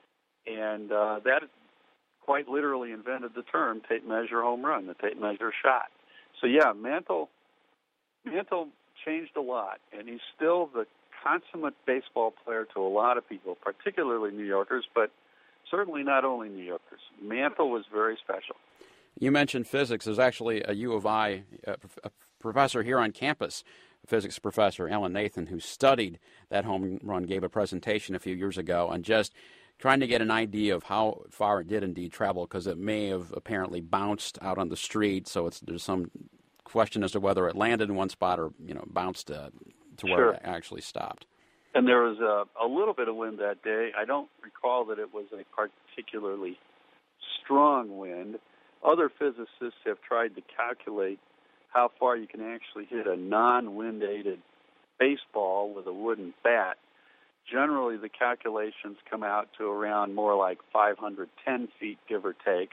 And uh, that quite literally invented the term tape measure home run, the tape measure shot. So, yeah, Mantle, Mantle changed a lot, and he's still the consummate baseball player to a lot of people, particularly New Yorkers, but certainly not only New Yorkers. Mantle was very special. You mentioned physics. There's actually a U of I a professor here on campus, a physics professor, Alan Nathan, who studied that home run, gave a presentation a few years ago on just trying to get an idea of how far it did indeed travel, because it may have apparently bounced out on the street, so it's, there's some question as to whether it landed in one spot or, you know, bounced uh, to where Sure. it actually stopped. And there was a, a little bit of wind that day. I don't recall that it was a particularly strong wind. Other physicists have tried to calculate how far you can actually hit a non-wind-aided baseball with a wooden bat. Generally, the calculations come out to around more like five hundred ten feet, give or take.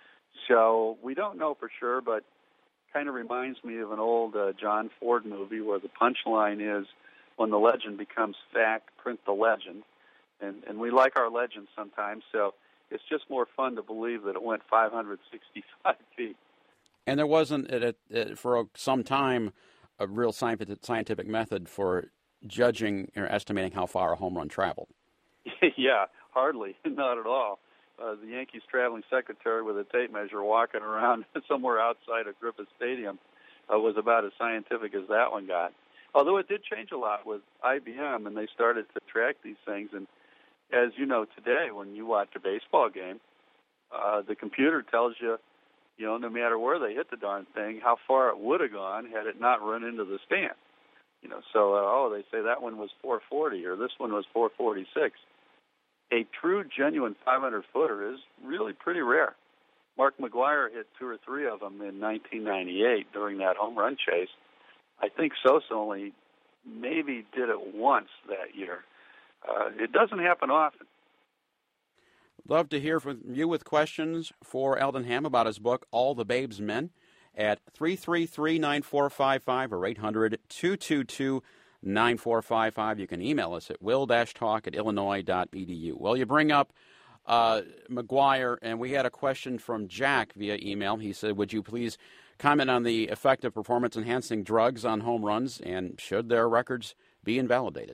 So we don't know for sure, but kind of reminds me of an old uh, John Ford movie where the punchline is, when the legend becomes fact, print the legend. And, and we like our legends sometimes, so it's just more fun to believe that it went five hundred sixty-five feet. And there wasn't, it, it, it, for some time, a real scientific scientific method for judging or estimating how far a home run traveled. Yeah, hardly, not at all. Uh, the Yankees traveling secretary with a tape measure walking around somewhere outside of Griffith Stadium uh, was about as scientific as that one got. Although it did change a lot with I B M, and they started to track these things. And as you know today, when you watch a baseball game, uh, the computer tells you, you know, no matter where they hit the darn thing, how far it would have gone had it not run into the stand. You know, so, uh, oh, they say that one was four forty or this one was four forty-six. A true, genuine five hundred footer is really pretty rare. Mark McGwire hit two or three of them in nineteen ninety-eight during that home run chase. I think Sosa only maybe did it once that year. Uh, it doesn't happen often. Love to hear from you with questions for Eldon Ham about his book, All the Babes Men, at three three three, nine four five five or eight hundred, two two two, nine four five five. You can email us at will-talk at illinois dot e d u. Well, you bring up uh, McGwire, and we had a question from Jack via email. He said, would you please comment on the effect of performance-enhancing drugs on home runs, and should their records be invalidated?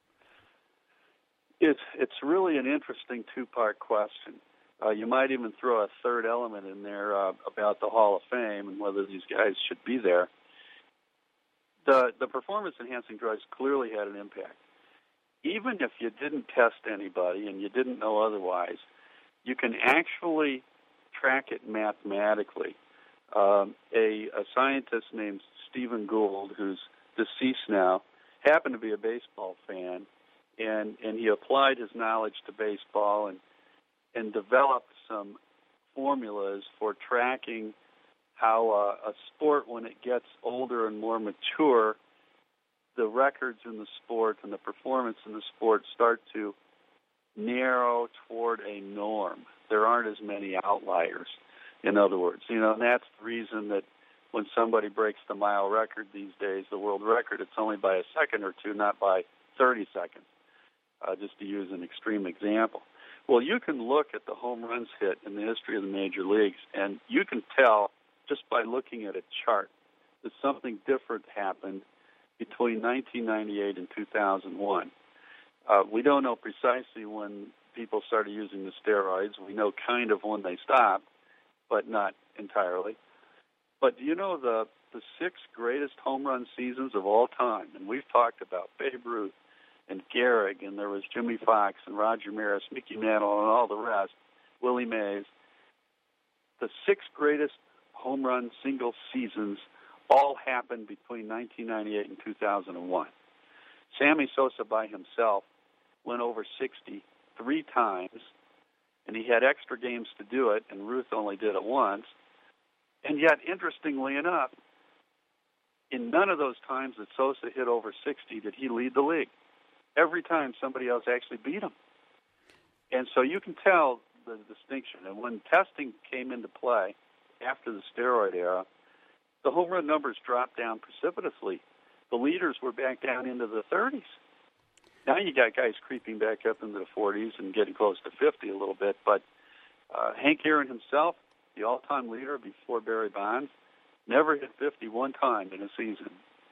It's it's really an interesting two-part question. Uh, you might even throw a third element in there uh, about the Hall of Fame and whether these guys should be there. The the performance-enhancing drugs clearly had an impact. Even if you didn't test anybody and you didn't know otherwise, you can actually track it mathematically. Um, a, a scientist named Stephen Gould, who's deceased now, happened to be a baseball fan, and, and he applied his knowledge to baseball and, and developed some formulas for tracking how uh, a sport, when it gets older and more mature, the records in the sport and the performance in the sport start to narrow toward a norm. There aren't as many outliers, in other words. You know, and that's the reason that when somebody breaks the mile record these days, the world record, it's only by a second or two, not by thirty seconds, uh, just to use an extreme example. Well, you can look at the home runs hit in the history of the major leagues, and you can tell just by looking at a chart that something different happened between nineteen ninety-eight and two thousand one. Uh, we don't know precisely when people started using the steroids. We know kind of when they stopped, but not entirely. But do you know the, the six greatest home run seasons of all time? And we've talked about Babe Ruth and Gehrig, and there was Jimmy Fox and Roger Maris, Mickey Mantle, and all the rest, Willie Mays. The six greatest home run single seasons all happened between nineteen ninety-eight and two thousand one. Sammy Sosa by himself went over sixty three times, and he had extra games to do it, and Ruth only did it once. And yet, interestingly enough, in none of those times that Sosa hit over sixty did he lead the league. Every time somebody else actually beat him. And so you can tell the distinction. And when testing came into play after the steroid era, the home run numbers dropped down precipitously. The leaders were back down into the thirties. Now you got guys creeping back up into the forties and getting close to fifty a little bit. But uh, Hank Aaron himself, the all-time leader before Barry Bonds, never hit fifty one time in a season.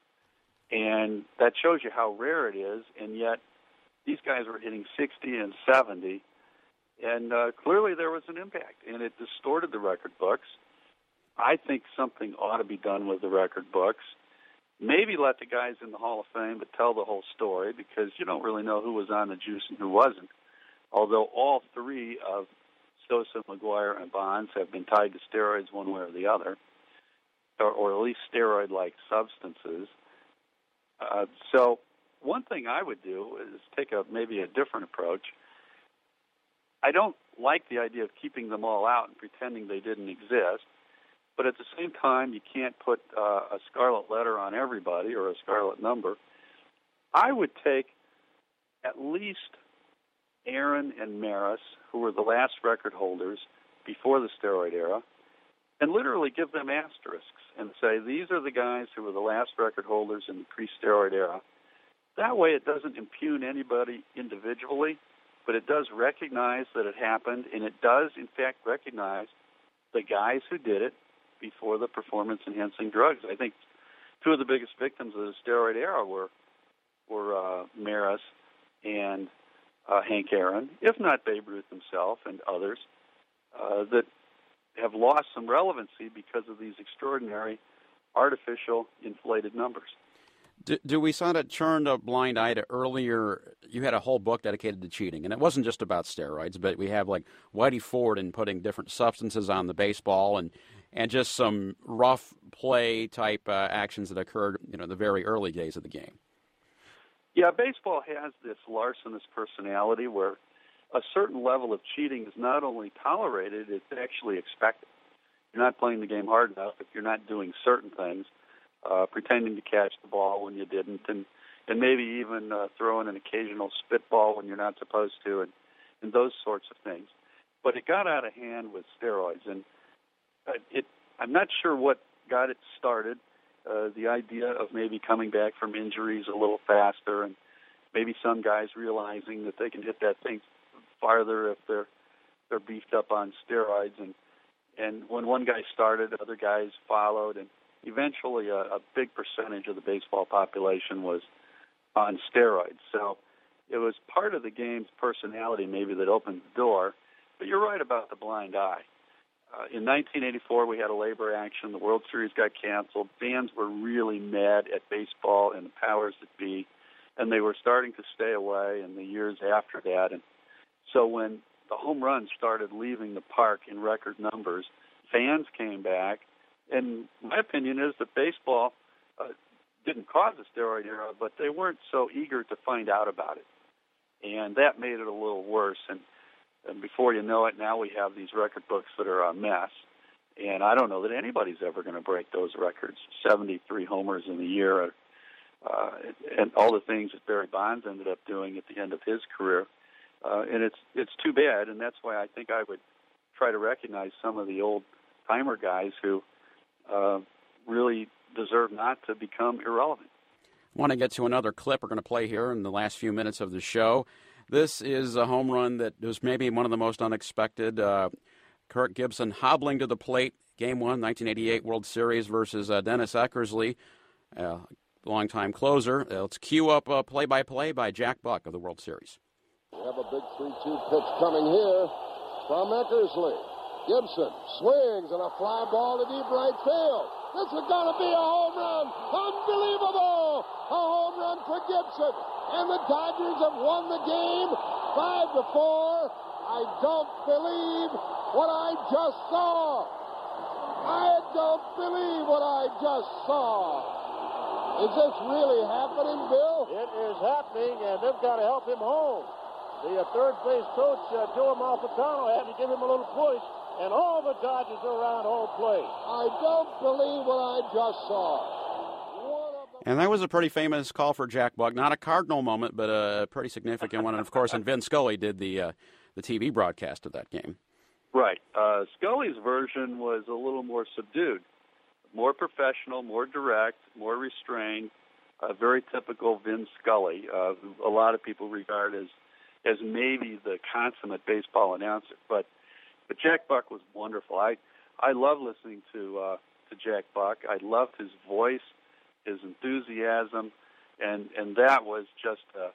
And that shows you how rare it is. And yet these guys were hitting sixty and seventy. And uh, clearly there was an impact, and it distorted the record books. I think something ought to be done with the record books. Maybe let the guys in the Hall of Fame, but tell the whole story, because you don't really know who was on the juice and who wasn't. Although all three of Sosa, McGwire, and Bonds have been tied to steroids one way or the other, or, or at least steroid-like substances. Uh, so one thing I would do is take a maybe a different approach. I don't like the idea of keeping them all out and pretending they didn't exist. But at the same time, you can't put uh, a scarlet letter on everybody or a scarlet number. I would take at least Aaron and Maris, who were the last record holders before the steroid era, and literally give them asterisks and say, these are the guys who were the last record holders in the pre-steroid era. That way it doesn't impugn anybody individually, but it does recognize that it happened, and it does, in fact, recognize the guys who did it before the performance-enhancing drugs. I think two of the biggest victims of the steroid era were were uh, Maris and uh, Hank Aaron, if not Babe Ruth himself and others, uh, that have lost some relevancy because of these extraordinary artificial inflated numbers. Do, do we sort of turn a blind eye to earlier? You had a whole book dedicated to cheating, and it wasn't just about steroids, but we have like Whitey Ford and putting different substances on the baseball, and and just some rough play type uh, actions that occurred, you know, the very early days of the game. Yeah, baseball has this larcenous personality where a certain level of cheating is not only tolerated, it's actually expected. You're not playing the game hard enough if you're not doing certain things. Uh, pretending to catch the ball when you didn't, and, and maybe even uh, throwing an occasional spitball when you're not supposed to, and, and those sorts of things. But it got out of hand with steroids, and uh, it, I'm not sure what got it started, uh, the idea of maybe coming back from injuries a little faster, and maybe some guys realizing that they can hit that thing farther if they're they're beefed up on steroids. And, and when one guy started, other guys followed, and eventually, a, a big percentage of the baseball population was on steroids. So it was part of the game's personality maybe that opened the door. But you're right about the blind eye. Uh, in nineteen eighty-four, we had a labor action. The World Series got canceled. Fans were really mad at baseball and the powers that be, and they were starting to stay away in the years after that. And so when the home runs started leaving the park in record numbers, fans came back. And my opinion is that baseball uh, didn't cause the steroid era, but they weren't so eager to find out about it. And that made it a little worse. And, and before you know it, now we have these record books that are a mess. And I don't know that anybody's ever going to break those records. seventy-three homers in a year, uh, and all the things that Barry Bonds ended up doing at the end of his career. Uh, and it's it's too bad, and that's why I think I would try to recognize some of the old-timer guys who Uh, really deserve not to become irrelevant. I want to get to another clip we're going to play here in the last few minutes of the show. This is a home run that was maybe one of the most unexpected. Uh, Kirk Gibson hobbling to the plate, Game one, nineteen eighty-eight World Series versus uh, Dennis Eckersley, uh, longtime closer. Uh, let's cue up uh, play-by-play by Jack Buck of the World Series. We have a big three two pitch coming here from Eckersley. Gibson swings and a fly ball to deep right field. This is going to be a home run. Unbelievable! A home run for Gibson. And the Dodgers have won the game five to four. I don't believe what I just saw. I don't believe what I just saw. Is this really happening, Bill? It is happening, and they've got to help him home. The uh, third base coach, uh, Joe Malfitano, had to give him a little push. And all the Dodgers are around home plate. I don't believe what I just saw. And that was a pretty famous call for Jack Buck. Not a Cardinal moment, but a pretty significant one. And, of course, and Vin Scully did the uh, the T V broadcast of that game. Right. Uh, Scully's version was a little more subdued, more professional, more direct, more restrained, uh, very typical Vin Scully, uh, who a lot of people regard as, as maybe the consummate baseball announcer. But But Jack Buck was wonderful. I I love listening to uh, to Jack Buck. I loved his voice, his enthusiasm, and and that was just a,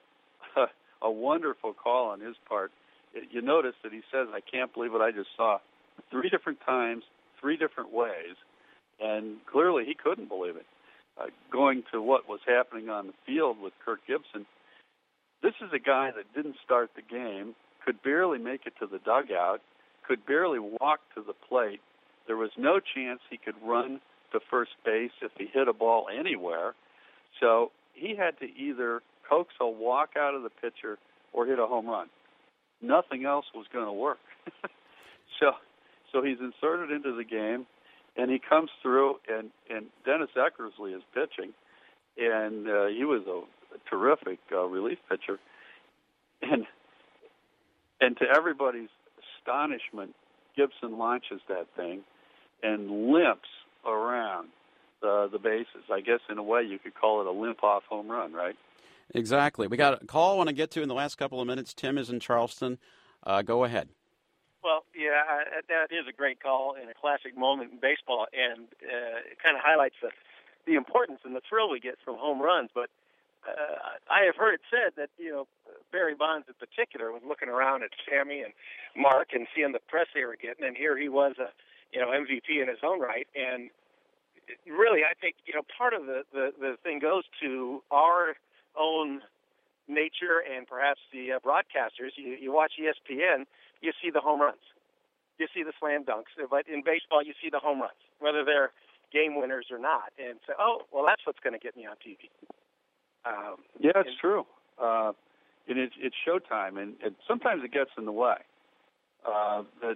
a wonderful call on his part. You notice that he says, "I can't believe what I just saw," three different times, three different ways, and clearly he couldn't believe it. Uh, going to what was happening on the field with Kirk Gibson, this is a guy that didn't start the game, could barely make it to the dugout, could barely walk to the plate. There was no chance he could run to first base if he hit a ball anywhere. So he had to either coax a walk out of the pitcher or hit a home run. Nothing else was going to work. so so he's inserted into the game, and he comes through, and, and Dennis Eckersley is pitching, and uh, he was a, a terrific uh, relief pitcher. And and to everybody's astonishment, Gibson launches that thing and limps around the, the bases. I guess in a way you could call it a limp-off home run, right? Exactly. We got a call I want to get to in the last couple of minutes. Tim is in Charleston. Uh, go ahead. Well, yeah, I, that is a great call and a classic moment in baseball, and uh, it kind of highlights the, the importance and the thrill we get from home runs. But uh, I have heard it said that, you know, Barry Bonds in particular was looking around at Sammy and Mark and seeing the press they were getting, and here he was, a you know, M V P in his own right. And really, I think, you know, part of the, the, the thing goes to our own nature and perhaps the uh, broadcasters. You, you watch E S P N, you see the home runs. You see the slam dunks. But in baseball, you see the home runs, whether they're game winners or not. And say, oh, well, that's what's going to get me on T V. Um, yeah, it's and, true. Uh, and it's, it's showtime, and, and sometimes it gets in the way. Uh, that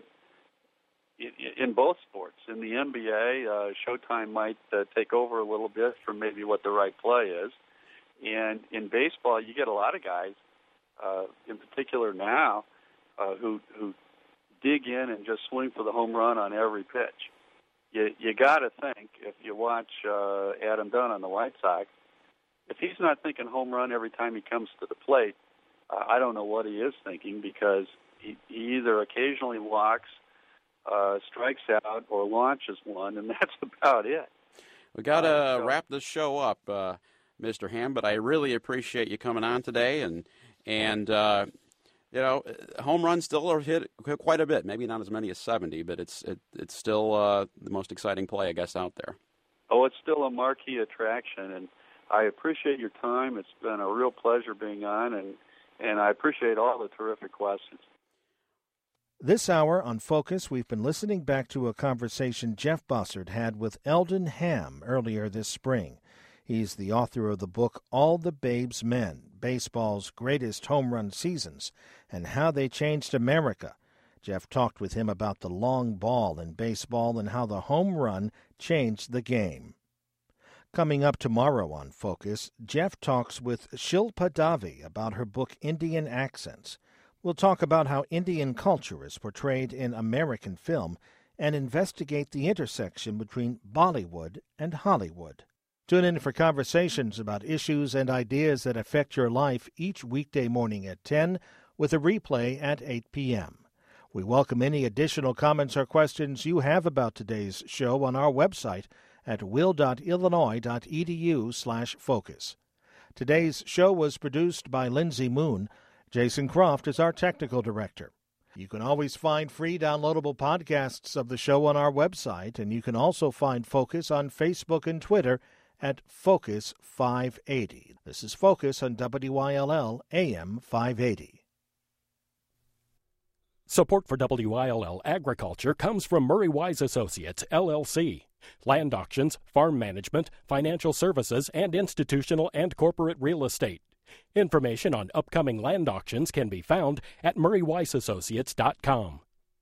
in both sports, in the N B A, uh, showtime might uh, take over a little bit from maybe what the right play is. And in baseball, you get a lot of guys, uh, in particular now, uh, who who dig in and just swing for the home run on every pitch. You you got to think, if you watch uh, Adam Dunn on the White Sox, if he's not thinking home run every time he comes to the plate, uh, I don't know what he is thinking, because he, he either occasionally walks, uh, strikes out, or launches one, and that's about it. We got to Uh, so- wrap this show up, uh, Mister Ham, but I really appreciate you coming on today, and and uh, you know, home runs still are hit quite a bit. Maybe not as many as seventy, but it's it, it's still uh, the most exciting play, I guess, out there. Oh, it's still a marquee attraction, and I appreciate your time. It's been a real pleasure being on, and, and I appreciate all the terrific questions. This hour on Focus, we've been listening back to a conversation Jeff Bossert had with Eldon Ham earlier this spring. He's the author of the book All the Babes Men, Baseball's Greatest Home Run Seasons, and How They Changed America. Jeff talked with him about the long ball in baseball and how the home run changed the game. Coming up tomorrow on Focus, Jeff talks with Shilpa Davi about her book Indian Accents. We'll talk about how Indian culture is portrayed in American film and investigate the intersection between Bollywood and Hollywood. Tune in for conversations about issues and ideas that affect your life each weekday morning at ten, with a replay at eight p.m. We welcome any additional comments or questions you have about today's show on our website at will.illinois.edu slash focus. Today's show was produced by Lindsay Moon. Jason Croft is our technical director. You can always find free downloadable podcasts of the show on our website, and you can also find Focus on Facebook and Twitter at Focus five eighty. This is Focus on W I L L A M five eighty. Support for W I L L Agriculture comes from Murray Wise Associates, L L C. Land auctions, farm management, financial services, and institutional and corporate real estate. Information on upcoming land auctions can be found at murray wise associates dot com.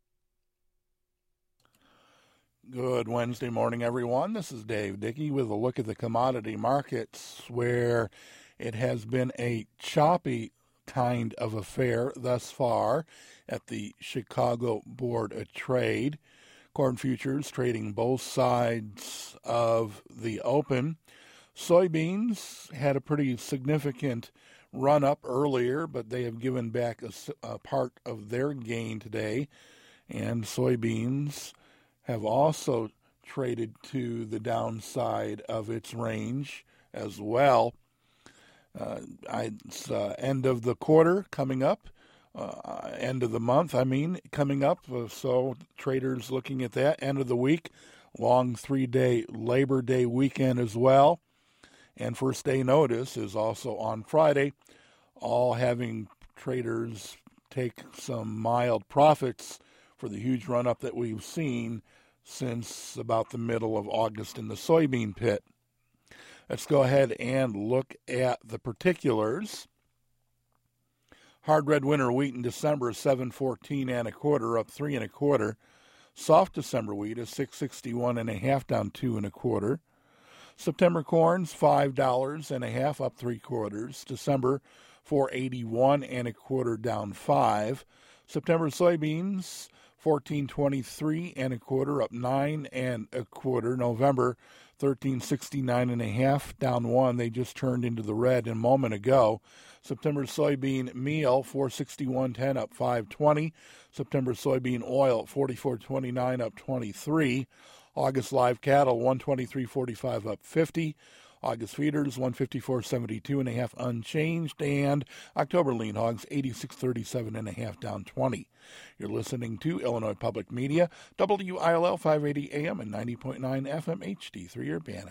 Good Wednesday morning, everyone. This is Dave Dickey with a look at the commodity markets, where it has been a choppy kind of affair thus far at the Chicago Board of Trade. Corn futures trading both sides of the open. Soybeans had a pretty significant run up earlier, but they have given back a, a part of their gain today. And soybeans have also traded to the downside of its range as well. Uh, it's uh, end of the quarter coming up, uh, end of the month, I mean, coming up. Uh, so traders looking at that. End of the week, long three-day Labor Day weekend as well. And first day notice is also on Friday, all having traders take some mild profits for the huge run-up that we've seen since about the middle of August in the soybean pit. Let's go ahead and look at the particulars. Hard red winter wheat in December is seven fourteen and a quarter, up three and a quarter. Soft December wheat is six sixty-one and a half, down two and a quarter. September corn's five dollars and a half, up three quarters. December four eighty-one and a quarter, down five. September soybeans fourteen twenty-three and a quarter, up nine and a quarter. November thirteen sixty-nine and a half, down one. They just turned into the red a moment ago. September soybean meal four sixty-one ten, up five twenty. September soybean oil forty-four twenty-nine, up twenty-three. August live cattle, one twenty-three forty-five up fifty. August feeders, one fifty-four seventy-two and a half unchanged. And October lean hogs, eighty-six thirty-seven and a half down twenty. You're listening to Illinois Public Media, W I L L five eighty A M and ninety point nine F M H D three, Urbana.